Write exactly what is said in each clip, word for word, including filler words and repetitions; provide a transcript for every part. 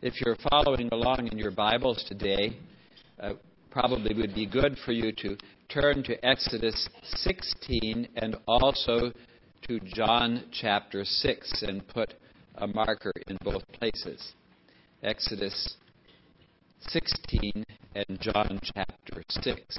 if you're following along in your Bibles today, uh, probably would be good for you to turn to Exodus sixteen and also to John chapter six and put a marker in both places. Exodus sixteen and John chapter six.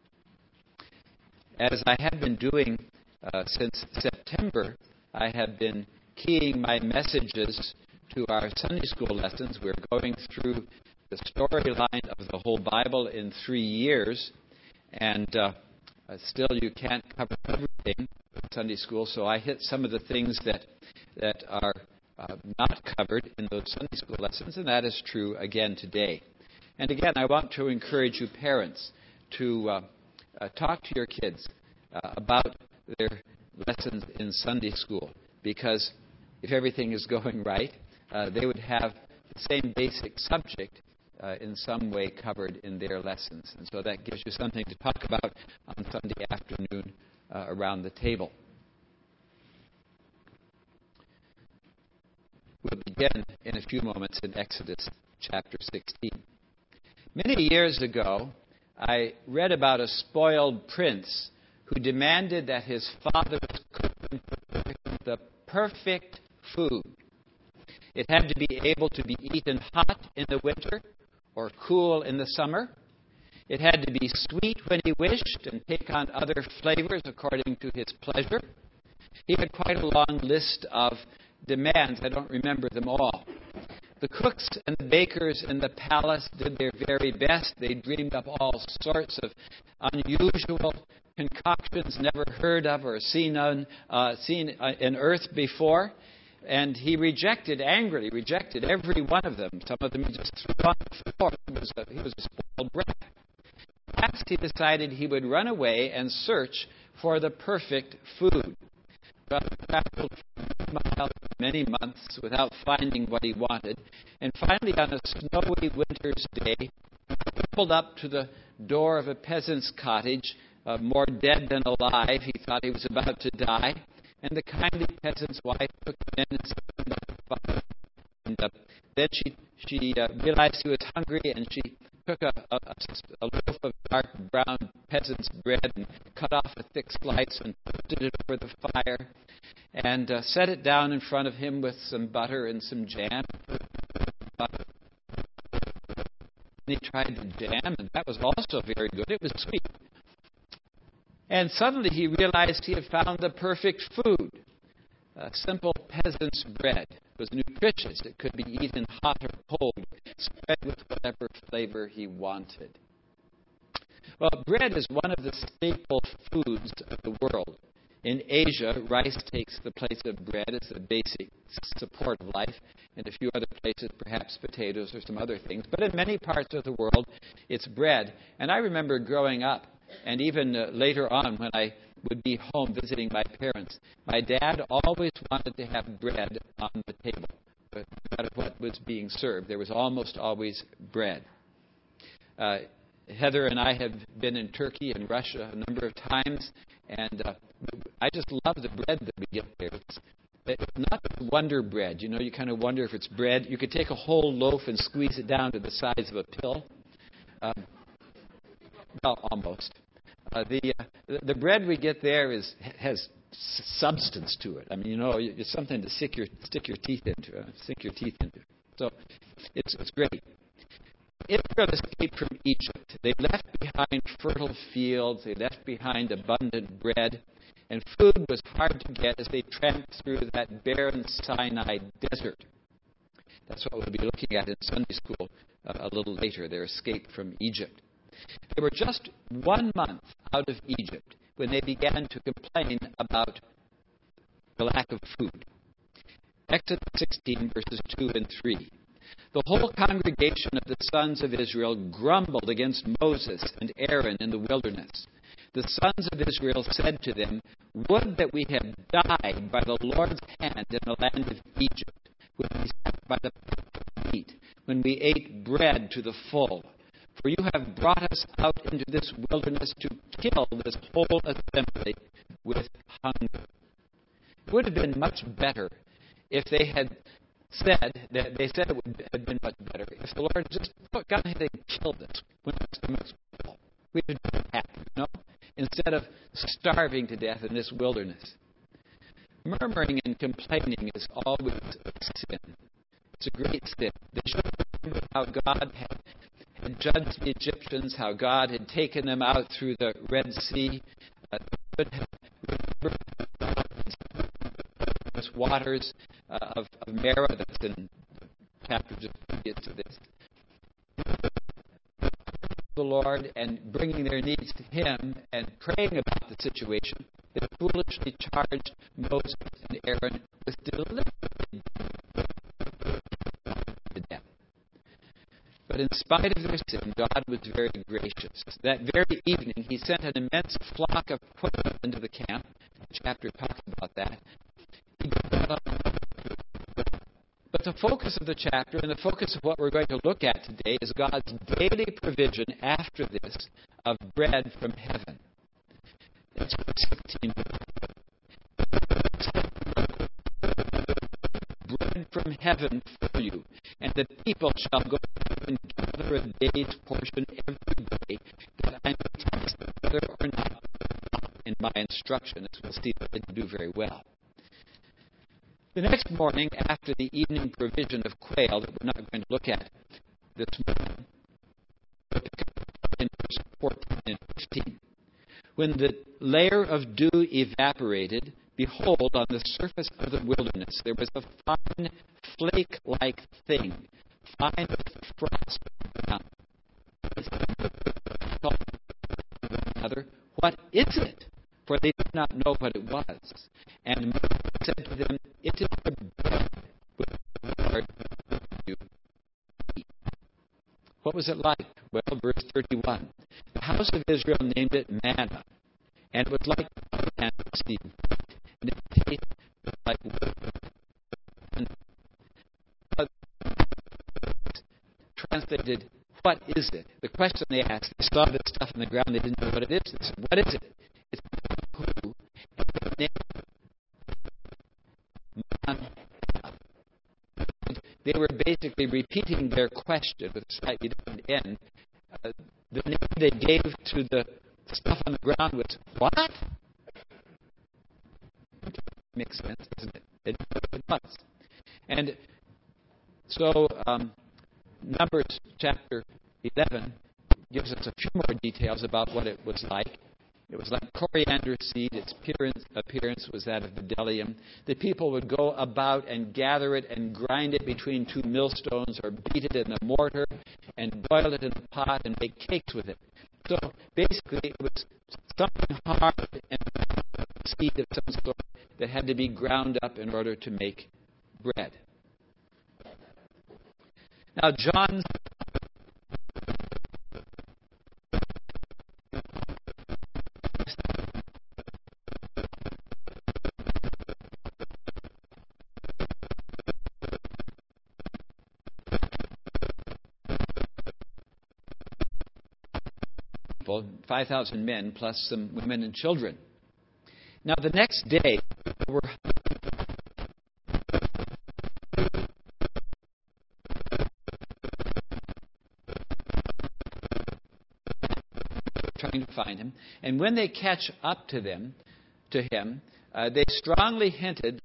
As I have been doing uh, since September, I have been keying my messages to our Sunday school lessons. We're going through the storyline of the whole Bible in three years, and uh, still you can't cover everything with Sunday school, so I hit some of the things that that are uh, not covered in those Sunday school lessons, and that is true again today. And again, I want to encourage you parents to uh, uh, talk to your kids uh, about their lessons in Sunday school, because if everything is going right, uh, they would have the same basic subject uh, in some way covered in their lessons. And so that gives you something to talk about on Sunday afternoon uh, around the table. We'll begin in a few moments in Exodus chapter sixteen. Many years ago, I read about a spoiled prince who demanded that his father's cook him the perfect food. It had to be able to be eaten hot in the winter or cool in the summer. It had to be sweet when he wished and take on other flavors according to his pleasure. He had quite a long list of demands. I don't remember them all. The cooks and the bakers in the palace did their very best. They dreamed up all sorts of unusual concoctions never heard of or seen on uh, seen uh, in earth before. And he rejected, angrily rejected every one of them. Some of them he just threw on the floor. He was a, he was a spoiled brat. Last, he decided he would run away and search for the perfect food. Well, he traveled miles, many months without finding what he wanted. And finally, on a snowy winter's day, he pulled up to the door of a peasant's cottage, uh, more dead than alive. He thought he was about to die. And the kindly peasant's wife took him in and set him by the fire. And uh, then she, she uh, realized he was hungry, and she took a, a, a loaf of dark brown peasant's bread and cut off a thick slice and put it over the fire and uh, set it down in front of him with some butter and some jam. And he tried the jam, and that was also very good. It was sweet. And suddenly he realized he had found the perfect food. A simple peasant's bread. It was nutritious. It could be eaten hot or cold, spread with whatever flavor he wanted. Well, bread is one of the staple foods of the world. In Asia, rice takes the place of bread as the basic support of life. In a few other places, perhaps potatoes or some other things. But in many parts of the world, it's bread. And I remember growing up, and even uh, later on when I would be home visiting my parents, my dad always wanted to have bread on the table. But no matter what was being served, there was almost always bread. Uh, Heather and I have been in Turkey and Russia a number of times, and uh, I just love the bread that we get there. It's, it's not Wonder Bread. You know, you kind of wonder if it's bread. You could take a whole loaf and squeeze it down to the size of a pill. Um, Well, almost. Uh, the uh, the bread we get there is has substance to it. I mean, you know, it's something to stick your stick your teeth into, uh, sink your teeth into. So it's it's great. Israel escaped from Egypt. They left behind fertile fields. They left behind abundant bread, and food was hard to get as they tramped through that barren Sinai desert. That's what we'll be looking at in Sunday school uh, a little later. Their escape from Egypt. They were just one month out of Egypt when they began to complain about the lack of food. Exodus sixteen, verses two and three. The whole congregation of the sons of Israel grumbled against Moses and Aaron in the wilderness. The sons of Israel said to them, "Would that we had died by the Lord's hand in the land of Egypt, when we sat by the meat, when we ate bread to the full. For you have brought us out into this wilderness to kill this whole assembly with hunger." It would have been much better if they had said that they said it would have been much better if the Lord just put, gone ahead and killed us when our stomachs were full. We would be happy, you know, instead of starving to death in this wilderness. Murmuring and complaining is always a sin. It's a great sin. They should remember how God had, had judged the Egyptians, how God had taken them out through the Red Sea. Uh, they should have remembered the waters uh, of, of Marah, that's in chapter just previous to this. The Lord and bringing their needs to Him and praying about the situation, they foolishly charged Moses and Aaron with deliberately to death. But in spite of their sin, God was very gracious. That very evening, He sent an immense flock of quail into the camp. The chapter talks about that. But the focus of the chapter and the focus of what we're going to look at today is God's daily provision after this of bread from heaven. That's verse sixteen. Bread from heaven for you, and the people shall go and gather a day's portion every day, that I may test whether or not in my instruction, as we'll see that I didn't do very well. The next morning, after the evening provision of quail that we're not going to look at this morning, in verse fourteen and fifteen, when the layer of dew evaporated, behold, on the surface of the wilderness there was a fine flake-like thing, fine as frost down. Another, what is it? For they did not know what it was. And Moses said to them, it is the bread which the Lord you eat. What was it like? Well, verse thirty-one. The house of Israel named it manna, and it was like manna seed, and it tasted like wood. Translated, what is it? The question they asked, they saw this stuff on the ground, they didn't know what it is. They said, what is it? It's who? They were basically repeating their question with a slightly different end. Uh, the name they gave to the stuff on the ground was what? Makes sense, doesn't it? It, it was. And so um, Numbers chapter eleven gives us a few more details about what it was like. It was like coriander seed. Its appearance, appearance was that of bdellium. The people would go about and gather it and grind it between two millstones or beat it in a mortar and boil it in a pot and make cakes with it. So basically it was something hard and seed of some sort that had to be ground up in order to make bread. Now John's five thousand men plus some women and children. Now the next day, we're trying to find him, and when they catch up to them, to him, uh, they strongly hinted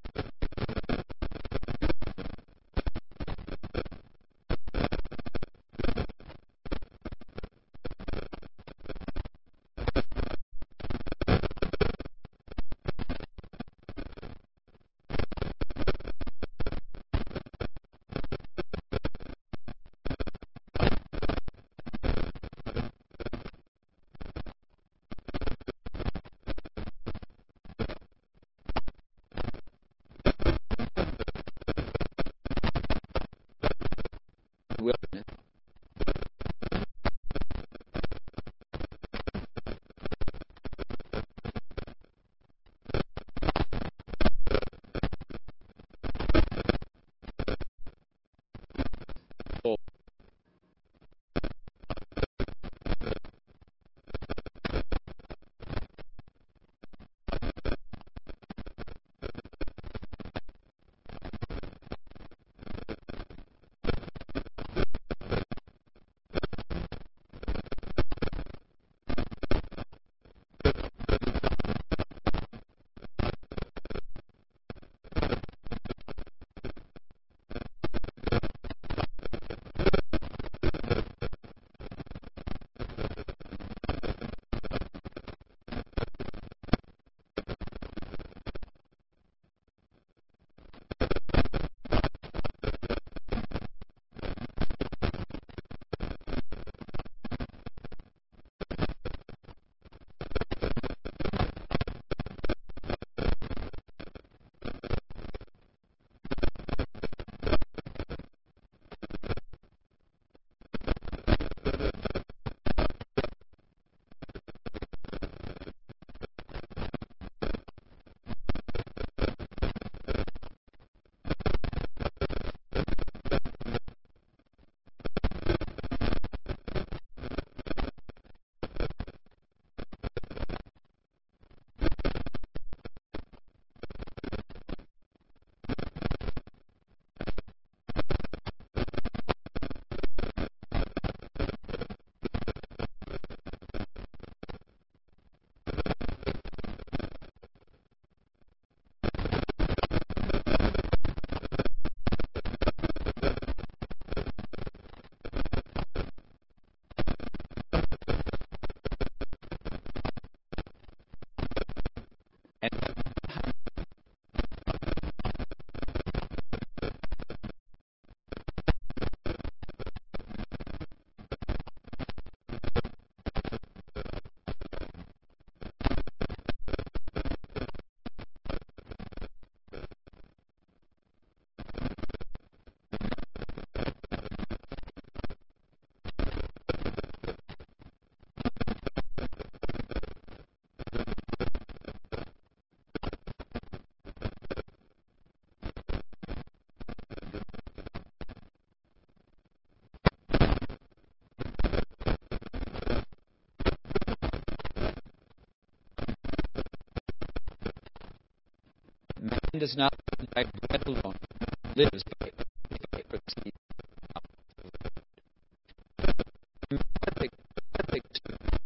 does not live by bread alone, but lives by every proceeding out of the Lord. Perfect, perfect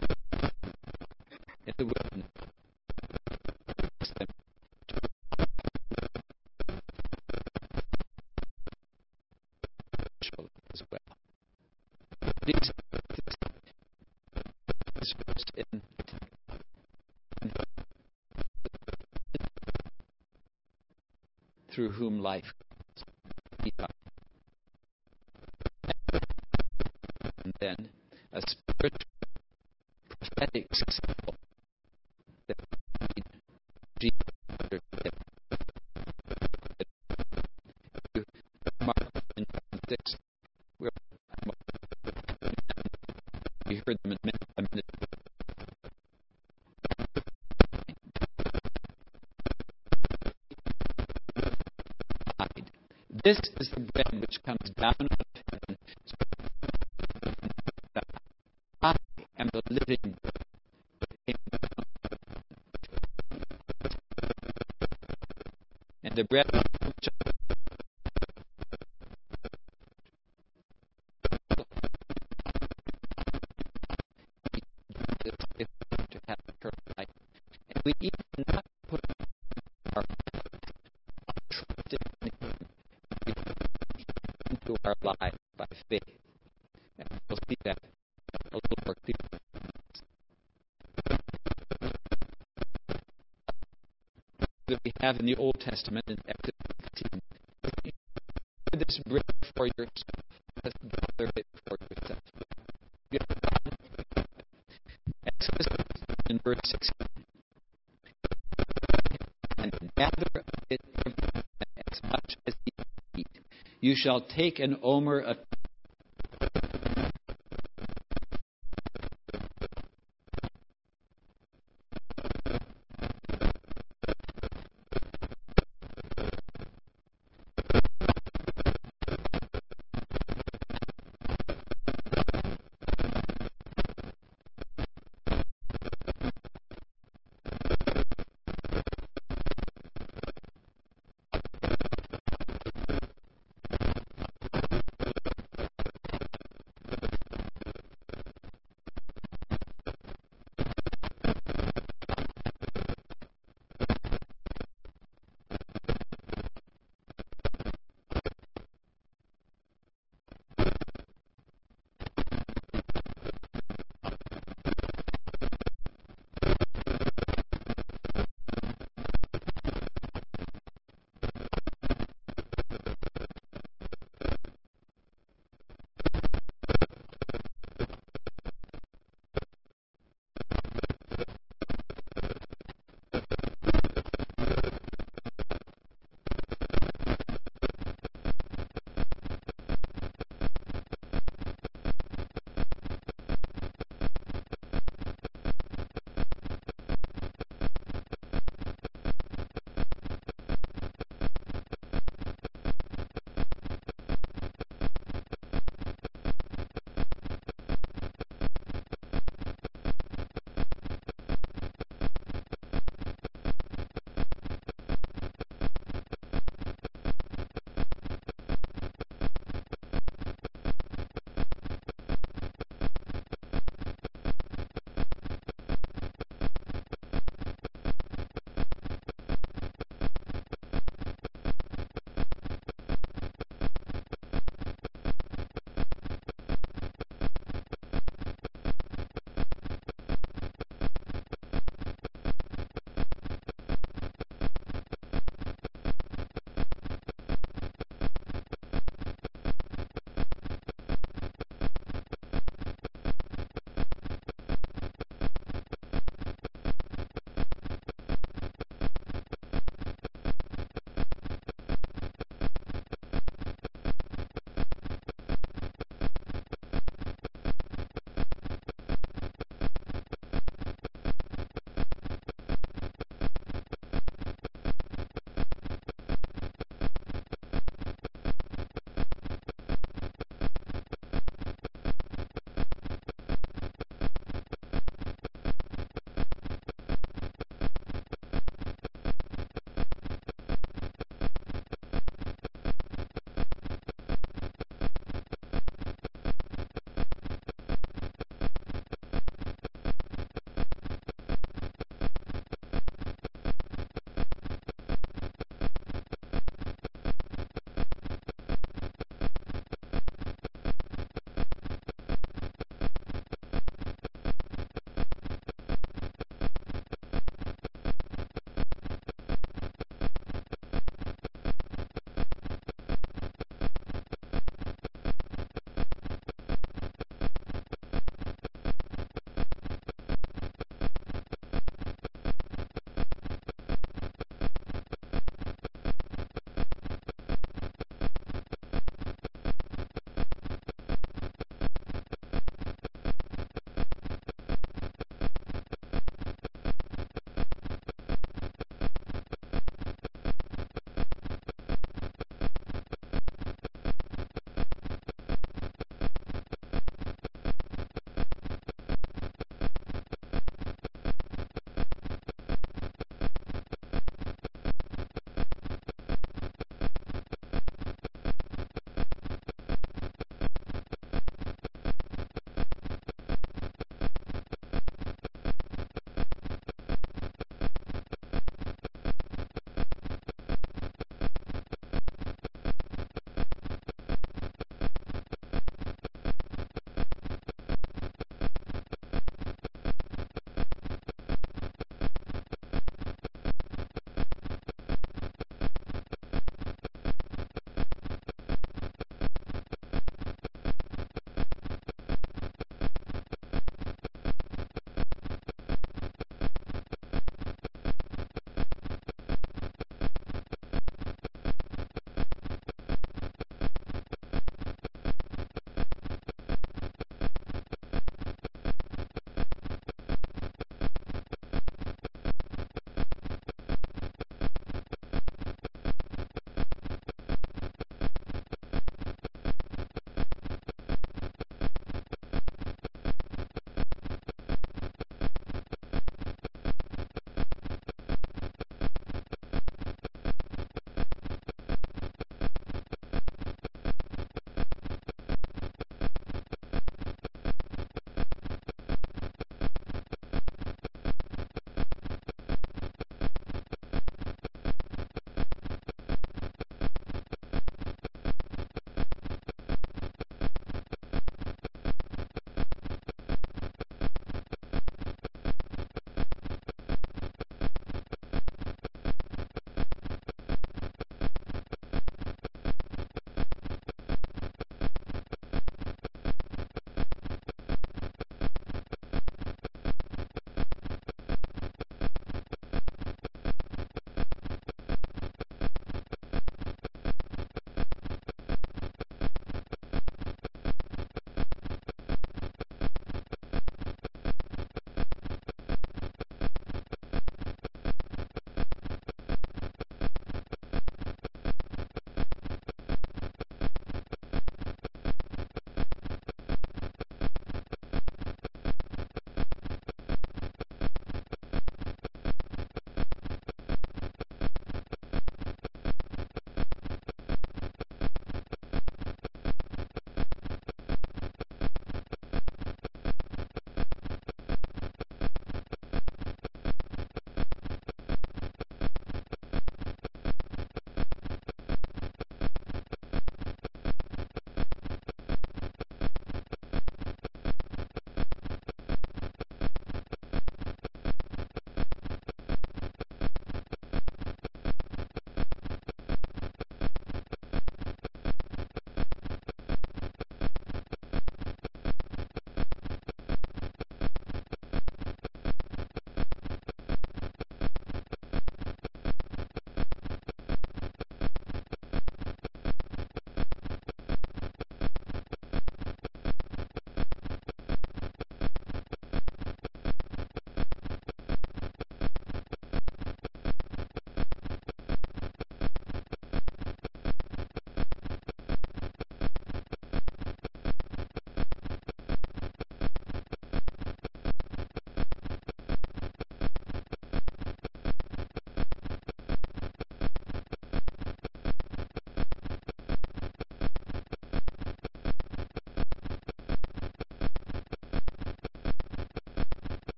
in the wilderness. Them to as well. These is first in through whom life comes. And then a spiritual prophetic symbol that we need Jesus under to Mark in six, where we heard them a minute, a minute This is the bread which comes down out of heaven. I am the living bread that came down out of heaven. And the bread which to have eternal life. And we even not put our trust in Him into our lives by faith. And we'll see that a little more clearly. That we have in the Old Testament in Exodus fifteen. This bread for yourself. Let's gather it for yourself. Exodus in verse sixteen. And gather it as much as you eat. You shall take an omer of